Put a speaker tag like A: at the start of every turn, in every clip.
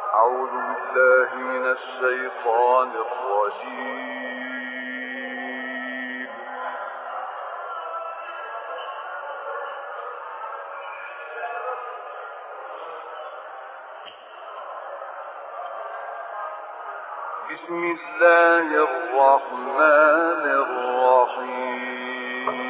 A: أعوذ بالله من الشيطان الرجيم. بسم الله الرحمن الرحيم.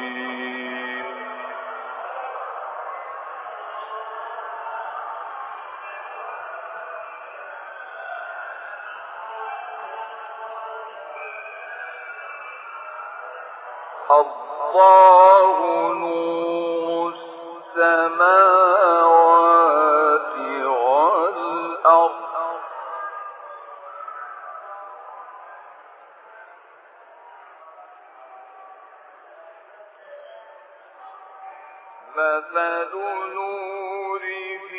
A: الله نور السماوات والأرض مثل نوره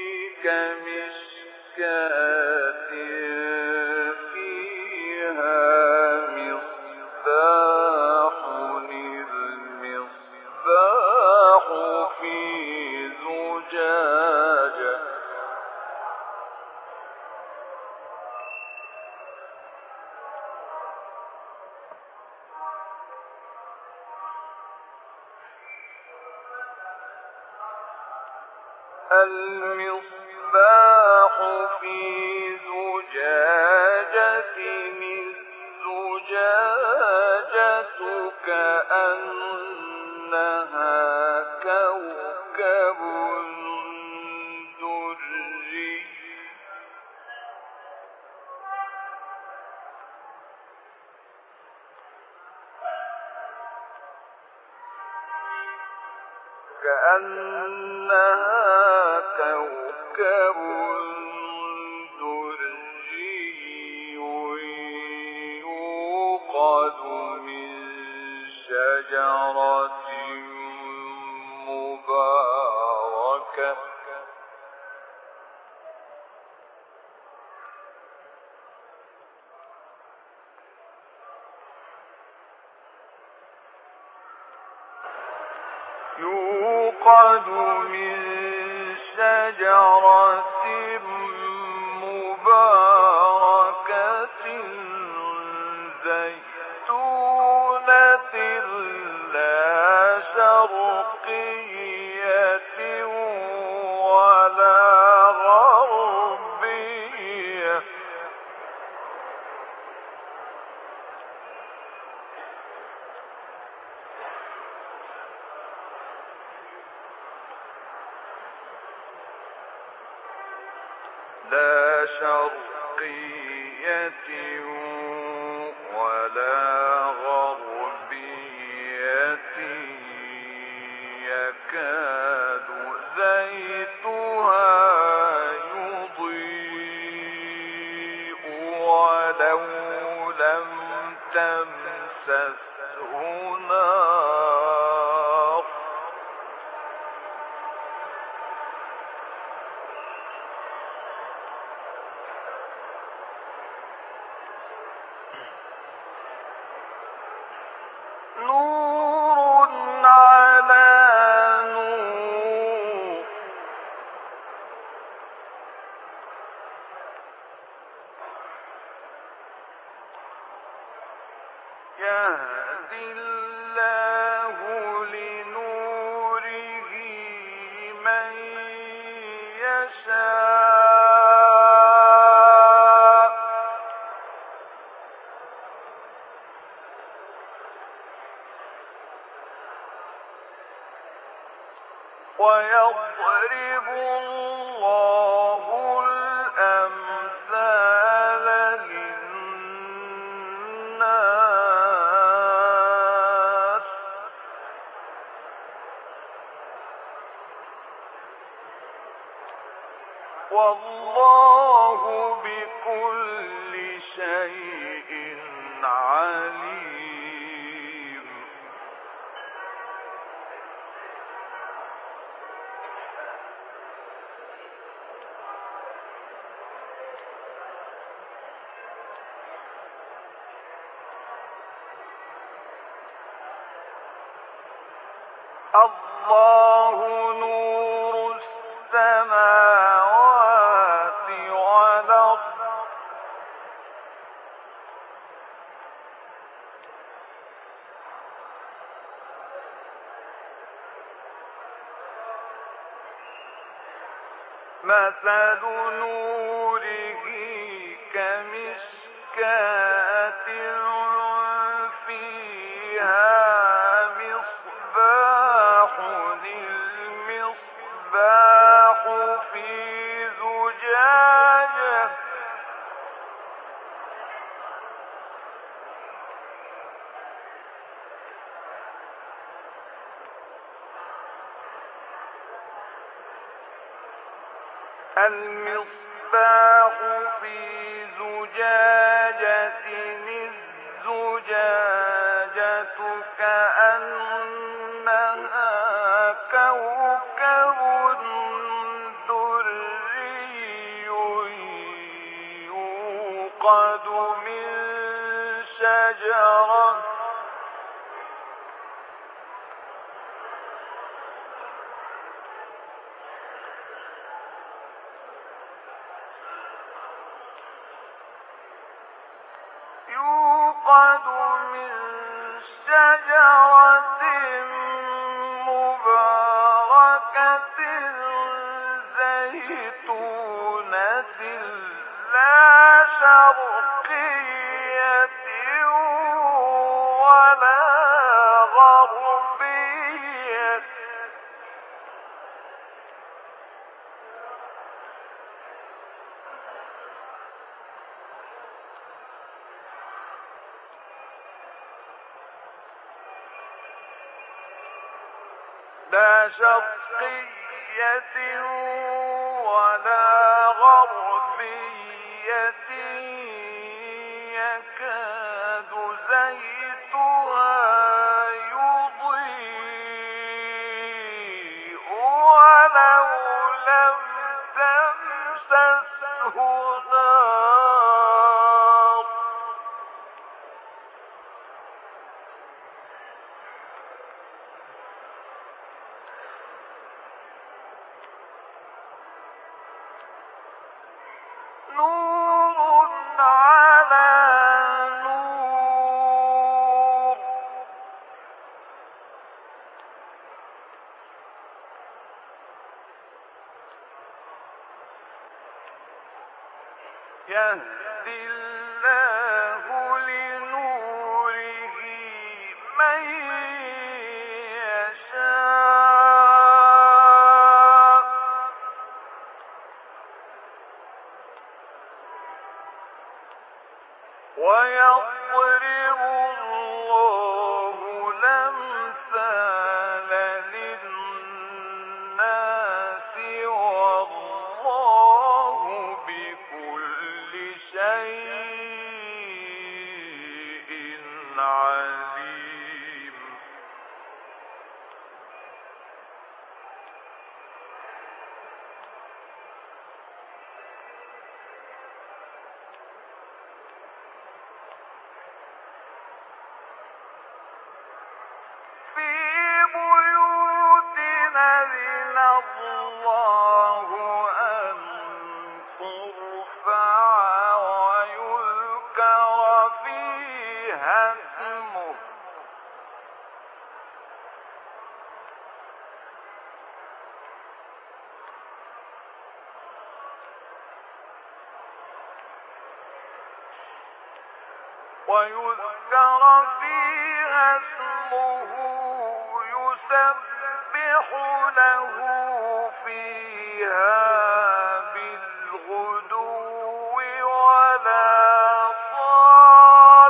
A: كمشكاة فيها مصباح، المصباح في زجاجة المصباح في زجاجة، الزجاجة كأنها كوكب دري يوقد من شجرة مباركة زيتونة لا شرقية ولا غربية يكاد زيتها يضيء ولو لم تمسسه نار نور على نور يهدي الله لنوره من يشاء ويضرب الله الأمثال للناس والله بكل شيء عليم. الله نور السماوات والأرض مثل نوره كمشكاة فيها مصباح المصباح في زجاجة المصباح في زجاجة الزجاجة كأنها كوكب دري يوقد من شجرة مباركة زيتونة لا شرقية ولا غربية لا شرقية ولا غربية يكاد زيتها يضيء ولو لم تمسسه نار نور على نور يهدي الله لنوره من يشاء ويضرب الله الأمثال للناس والله بكل شيء عليم في بيوت أذن الله أن ترفع ويذكر فيها اسمه يسبح له فيها بالغدو والآصال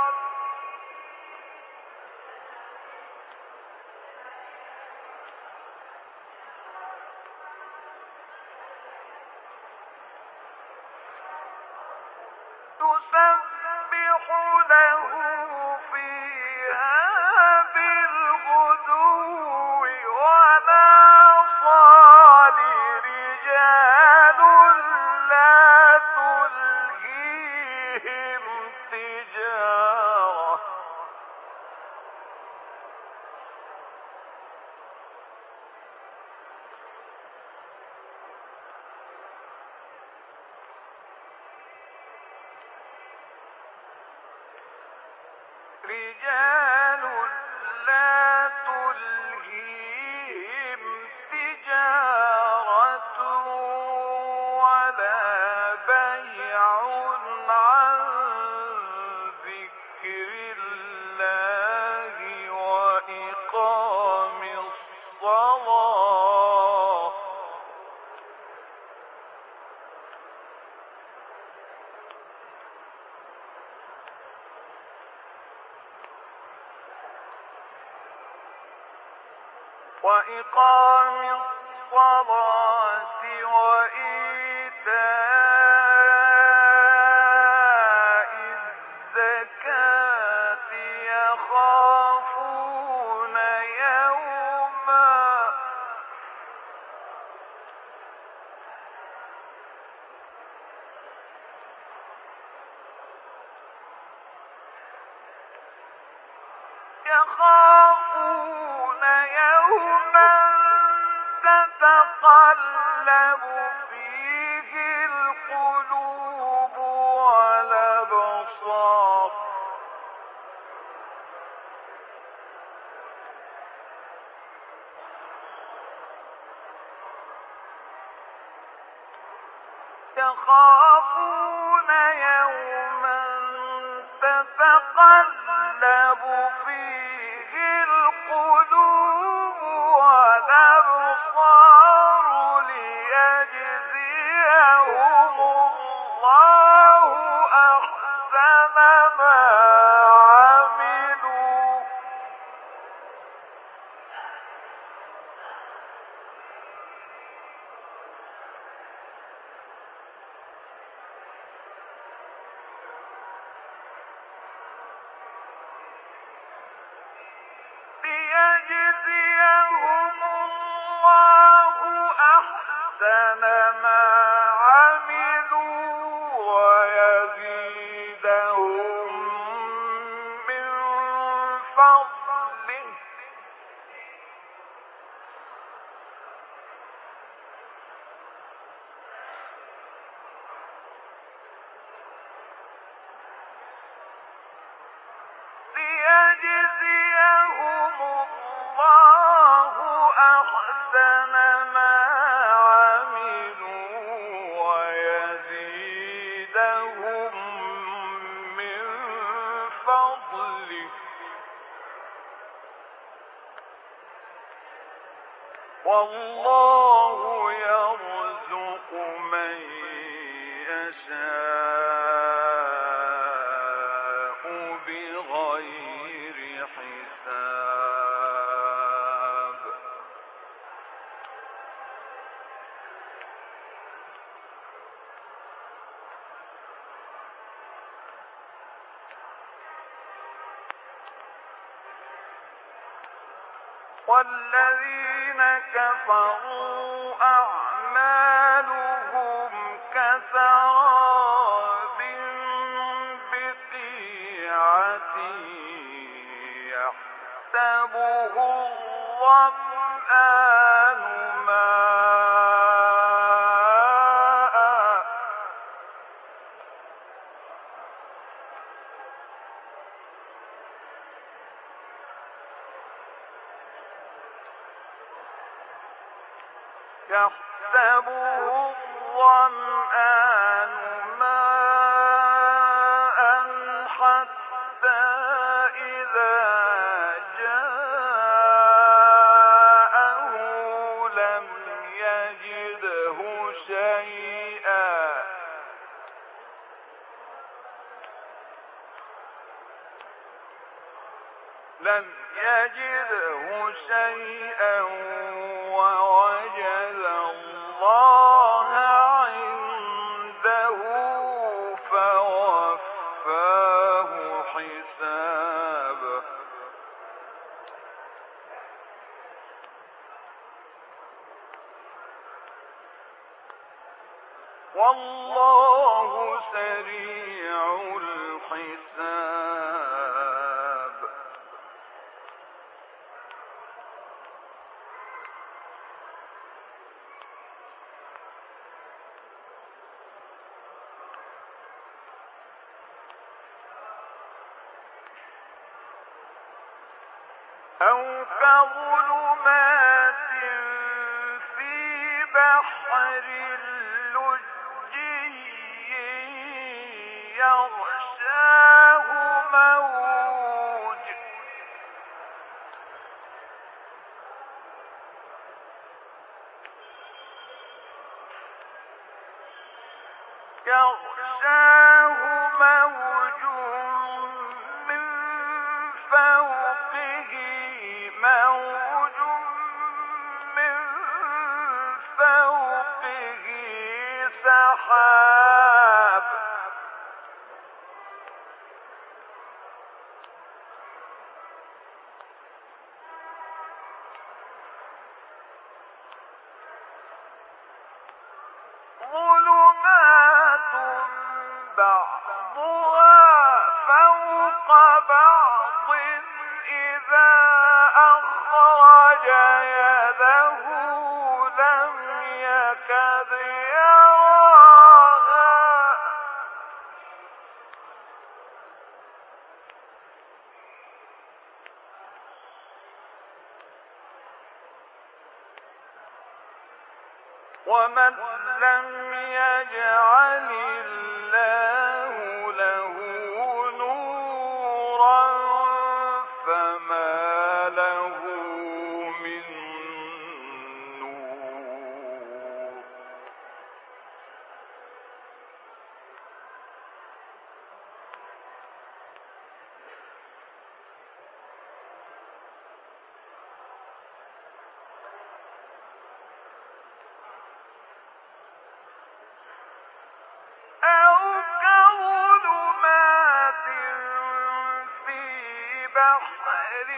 A: تسبح له فيها بالغدو والآصال رجال لا تلهيهم تجارة رجال وإقام الصلاة وإيتاء الزكاة يخافون يوما تتقلب فيه القلوب والأبصار يخافون يوما تتقلب فيه القلوب والأبصار ليجزيهم الله أحسن ما عملوا ليجزيهم الله أحسن ما عملوا ويزيدهم من فضله ليجزيهم الله أحسن ما عملوا ويزيدهم من فضله والله يرزق من يشاء بغير حساب والذين كفروا أعمالهم كسراب بقيعة يحسبه الظمآن ماء حتى إذا جاءه لم يجده شيئا ووجد الله عنده فوفاه حسابه والله سريع الحساب أو كظلمات في بحر لجي يغشاه موج من فوقه موج سحاب ظلمات بعضها فوق بعض إذا أخرج يده لم يكد يراها ومن لم يجعل الله له نورا فما له من نور أو كظلمات في بحر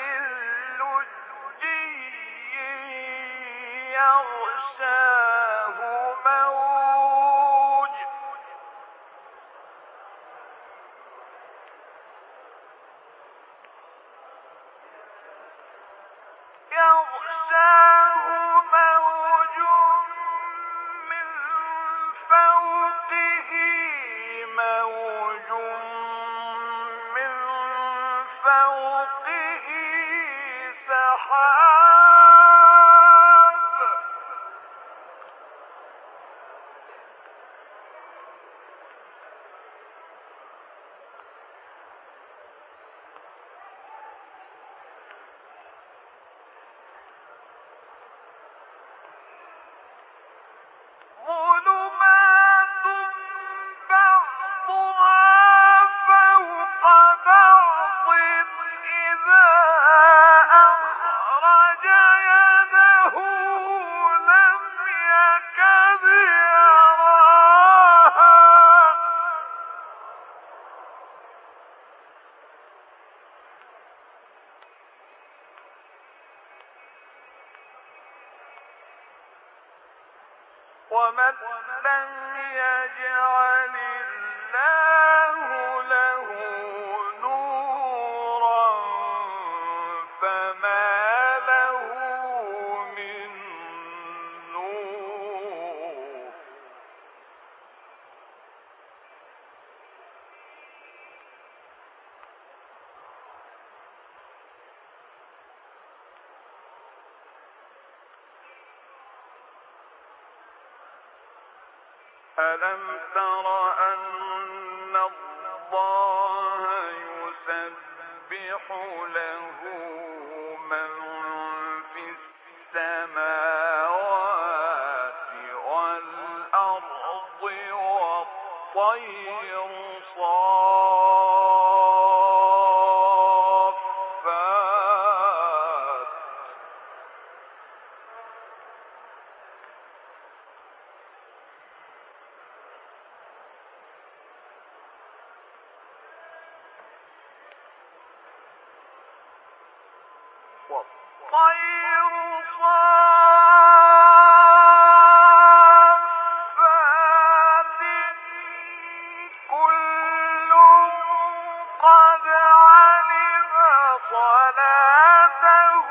A: لجي يغشاه موج من فوقه موج من فوقه سحاب ظلمات بعضها فوق بعض إذا أخرج يده لم يكد يراها ومن لم يجعل الله له نورا فما له من نور ألم تر أن الله يسبح له من في السماوات والأرض والطير صافات والطير صافات كل قد علم صلاته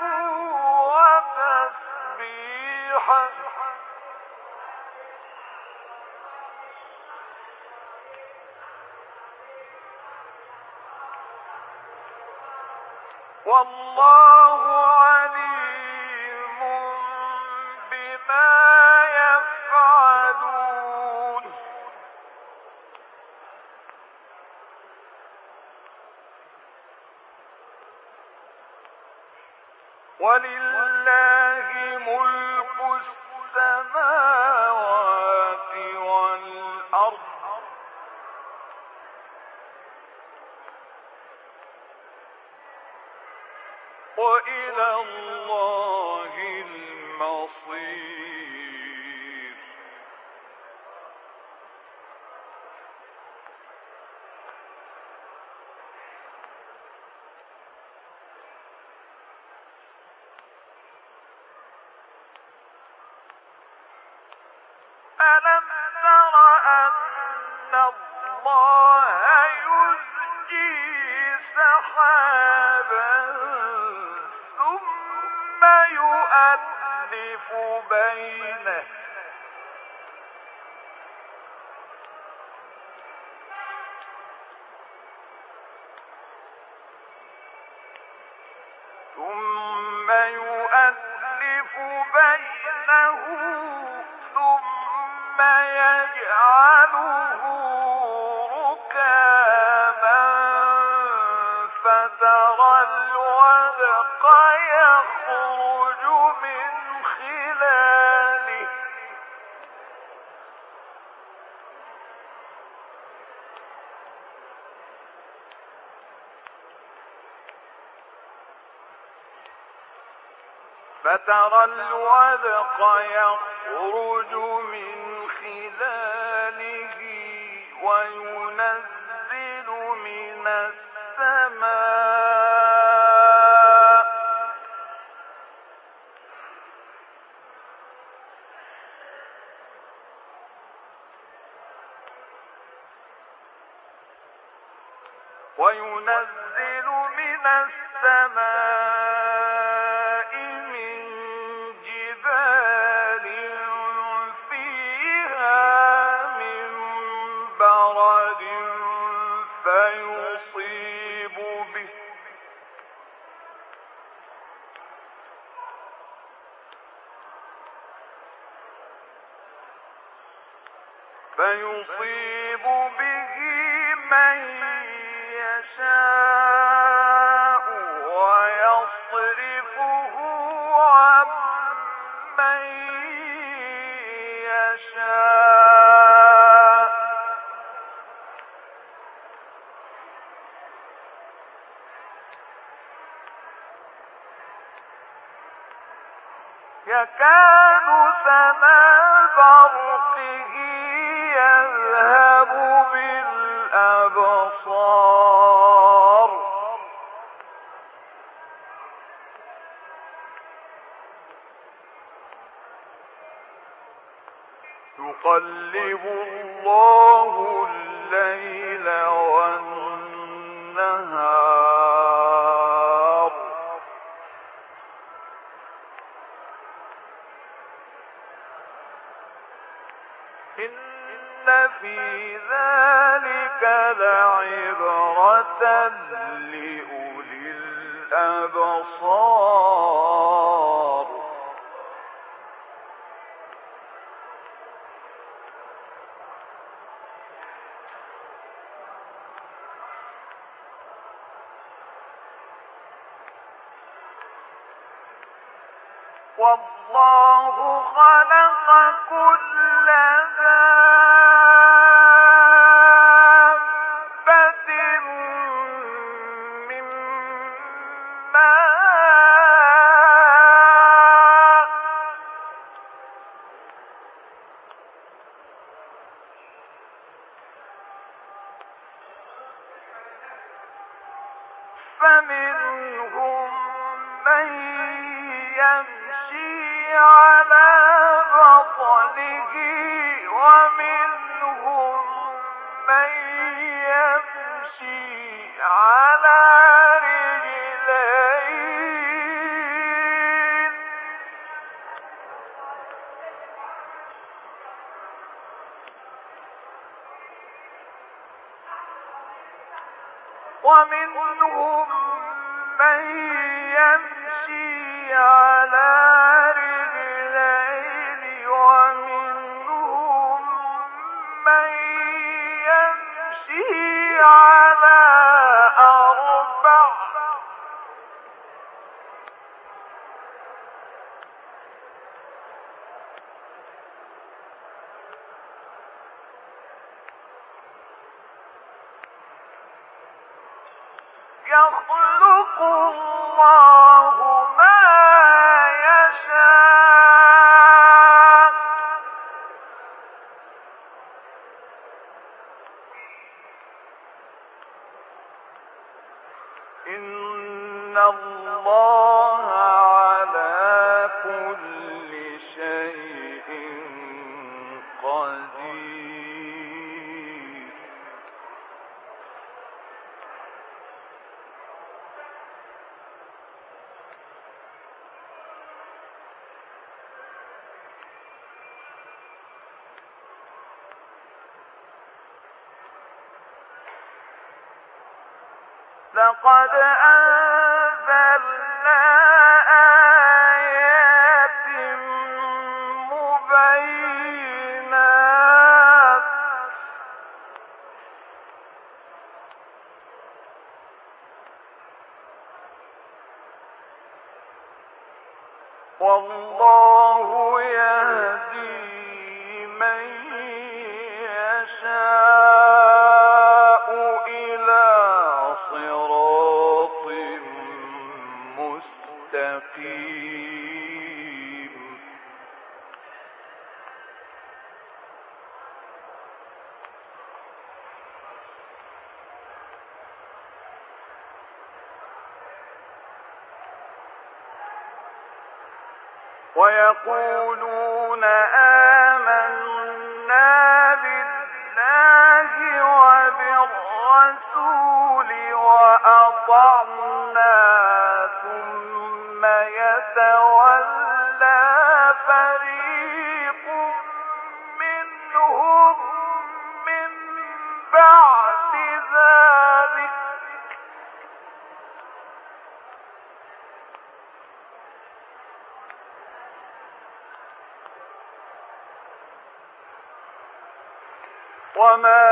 A: وتسبيحه والله عليم بما يفعلون ولله ملك السماوات والأرض وإلى الله المصير ألم تر أن الله يزجي سحابا ثم يؤلف بينه ثم يجعله ركاما فترى الودق يخرج من خلاله وينزل من السماء من جبال فيها من برد فيصيب به من يشاء ويصرفه عن من يشاء يكاد سنا برقه يذهب بالأبصار يقلب الله الليل والنهار إن في ذلك لعبرة لأولي الأبصار والله خلق كل دابة من ماء فمنهم من يمشي على بطنه ومنهم من يمشي على رجلين ومنهم من يمشي على رجلين ومنهم من يمشي على أربع يخلق الله ما يشاء إن الله على كل شيء لقد أنزلنا آيات مبينات والله يهدي من يشاء إلى صراط مستقيم ويقولون آمنا بالله وبالرسول وأطعنا ثم يتولى فريق منهم من بعد ذلك وما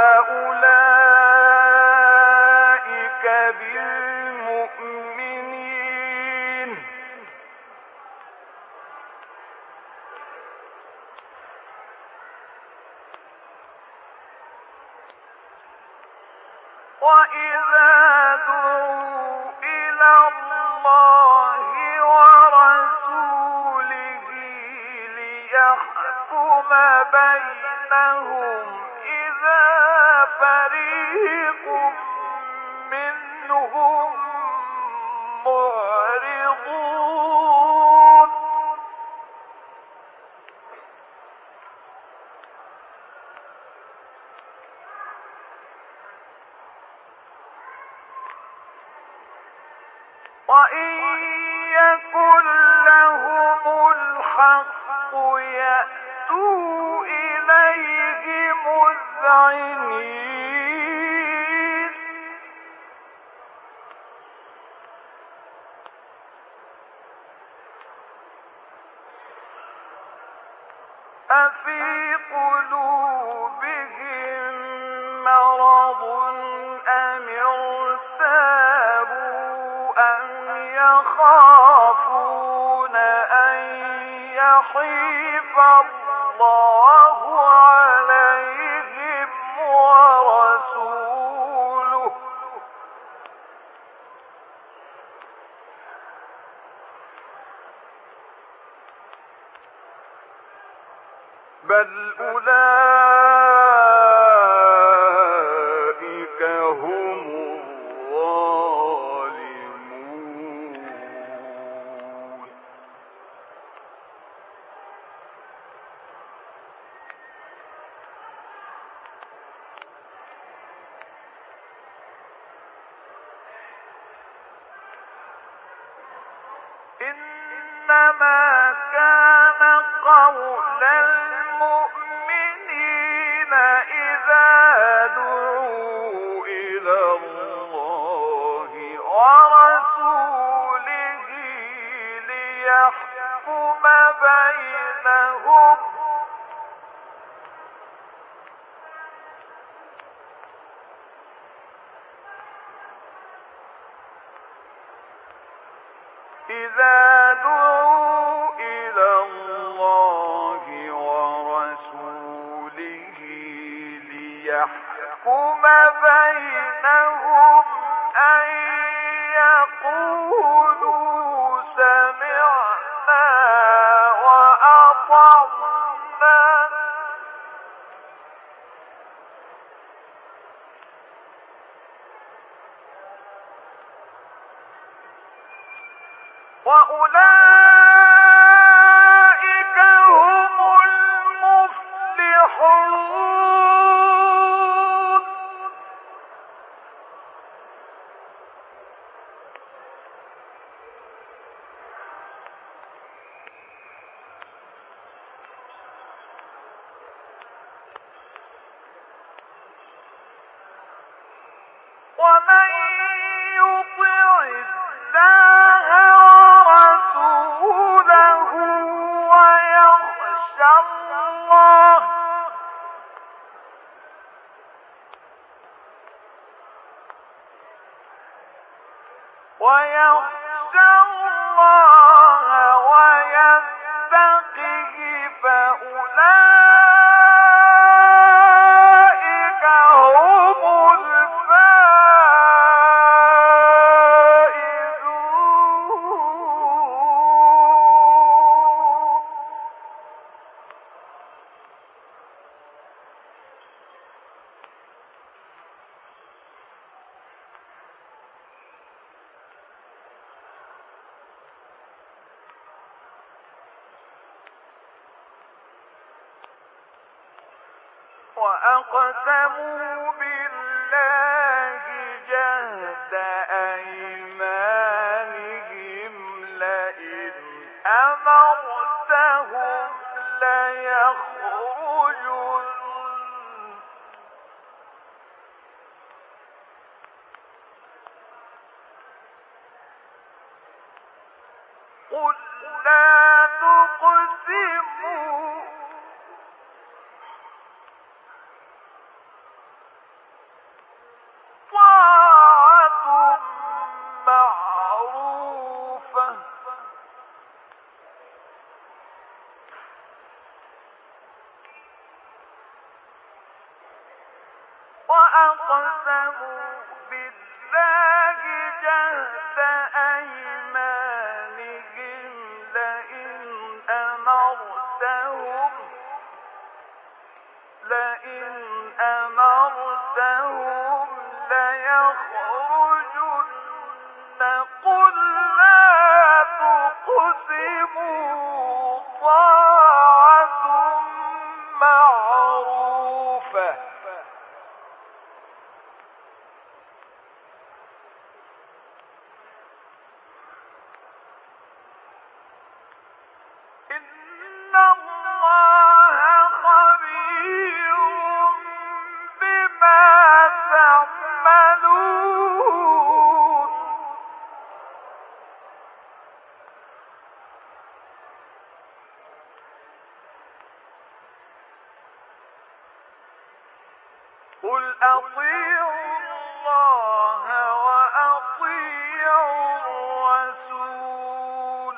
A: أولئك بالمؤمنين وإذا دعوا إلى الله ورسوله ليحكم بينهم إذا فريق منهم معرضون وإن يكن لهم الحق يأتوا إليه مذعنين أفي قلوبهم مرض أم ارتابوا أم يخافون أن يحيف الله عليهم ورسوله بل أولئك هم الظالمون إنما كان قول المؤمنين إذا دعوا إلى الله ورسوله ليحكم بينهم إذا دعوا إلى الله ورسوله ليحكم بينهم أن يقولوا سمعنا وأطعنا وأولئك هم المفلحون ومن يطع الله ورسوله ويخشى الله ويتقه فأولئك هم الفائزون. وأقسموا بالله جهد أيمانهم لئن أمرتهم ليخرجن قل لا تقسموا طاعة معروفة وأقسموا بالله جهد أيمانهم لئن أمرتهم ليخرجن قل لا تقسموا طاعة معروفة إن الله خبير بما تعملون. قل أطيعوا الله وأطيعوا الرسول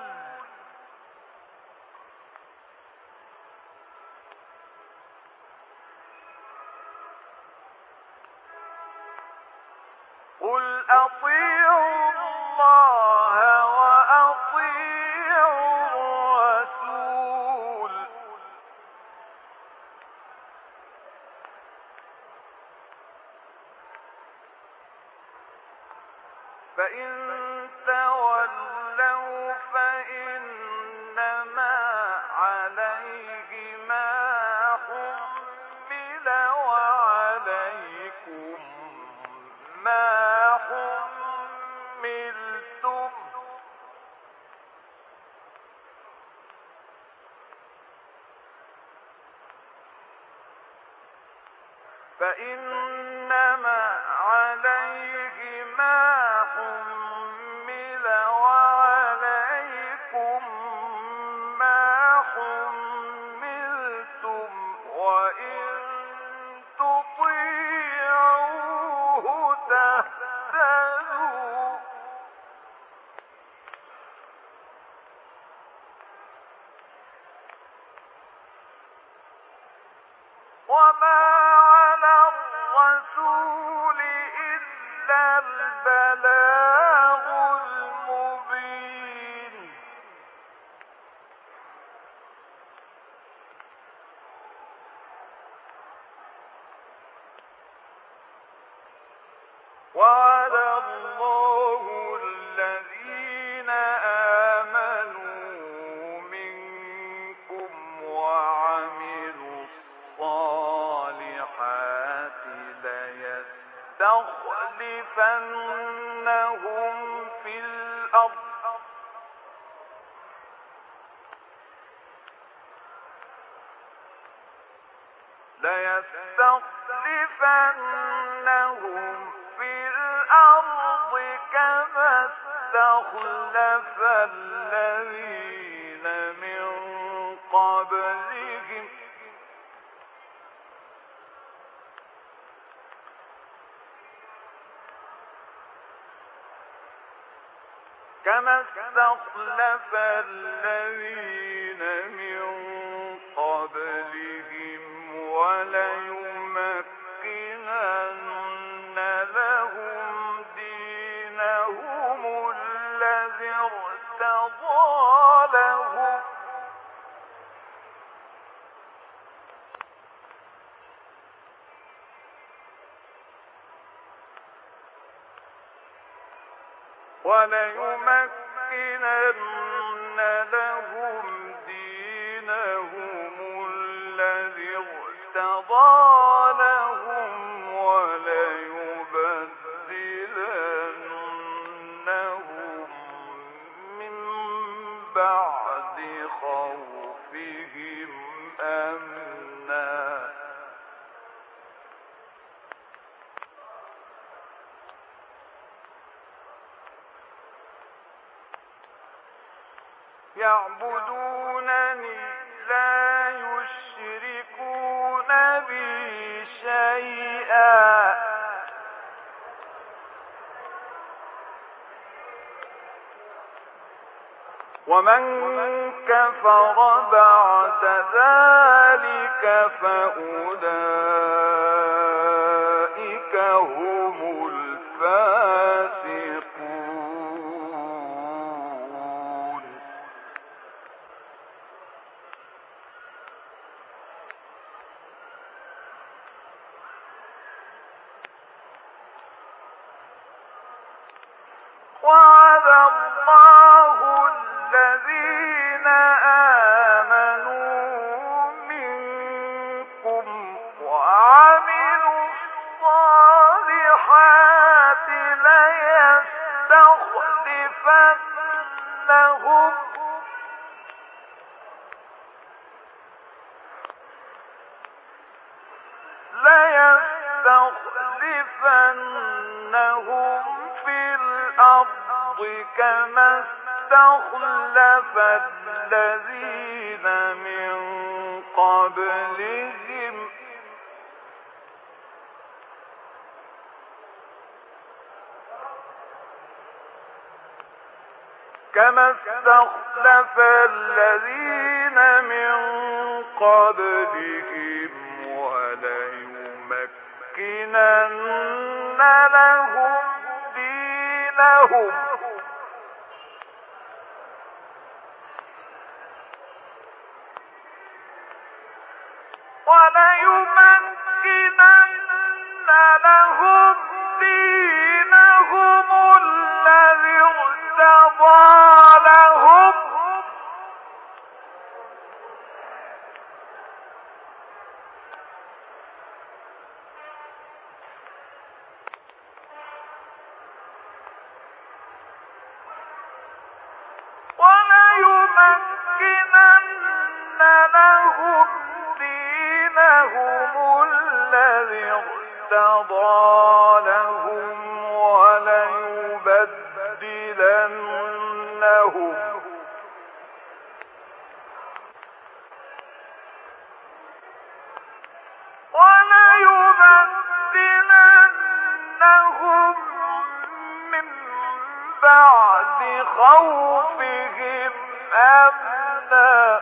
A: فإن تولوا فإنما عليه ما حمل وعليكم ما حملتم فإنما عليه ما حمل وعليكم ما حملتم وإن تطيعوه تهتدوا وما على الرسول إلا البلاغ المبين. وعد الله الذين آمنوا منكم وعملوا الصالحات ليستخلفنهم في الأرض كما استخلف الذين من قبلهم وليمكنن لهم دينهم الذي ارتضى لهم وليبدلنهم من بعد خوفهم أمنا يعبدونني لا يشركون بي شيئا ومن كفر بعد ذلك فأولئك هم الفاسقون وعد الله الذين آمنوا منكم وعملوا الصالحات ليستخلفنهم في الأرض كما استخلف الذين من قبلهم وليمكنن لهم دينهم الذي ارتضى لهم وليبدلنهم من بعد خوفهم أمنا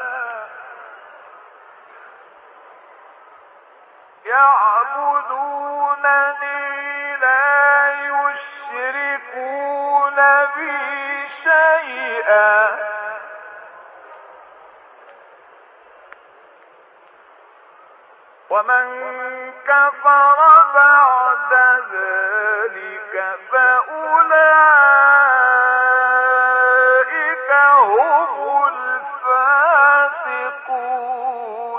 A: يعبدونني لا يشركون بي شيئا ومن كفر بعد ذلك فأولئك هم الفاسقون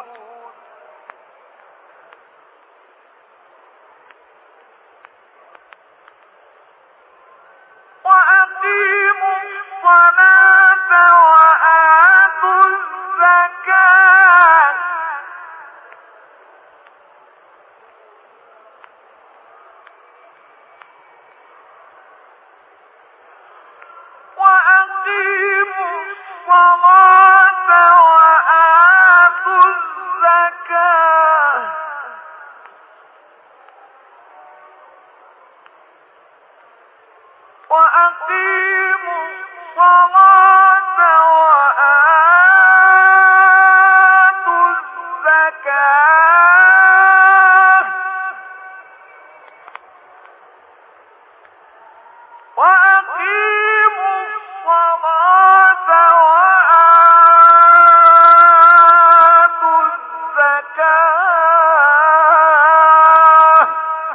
A: وأقيموا الصلاة وآتوا الزكاة الصلاة وآتوا الزكاة وأقيموا الصلاة وآتوا الزكاة وأقيموا الصلاة وآتوا الزكاة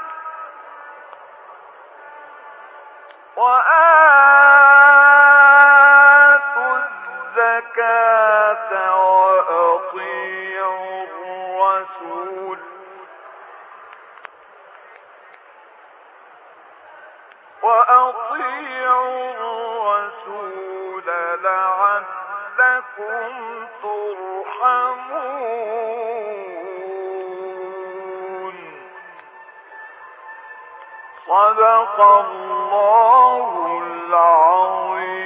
A: وآتوا الزكاة وأطيعوا الرسول لعلكم ترحمون. صدق الله العظيم.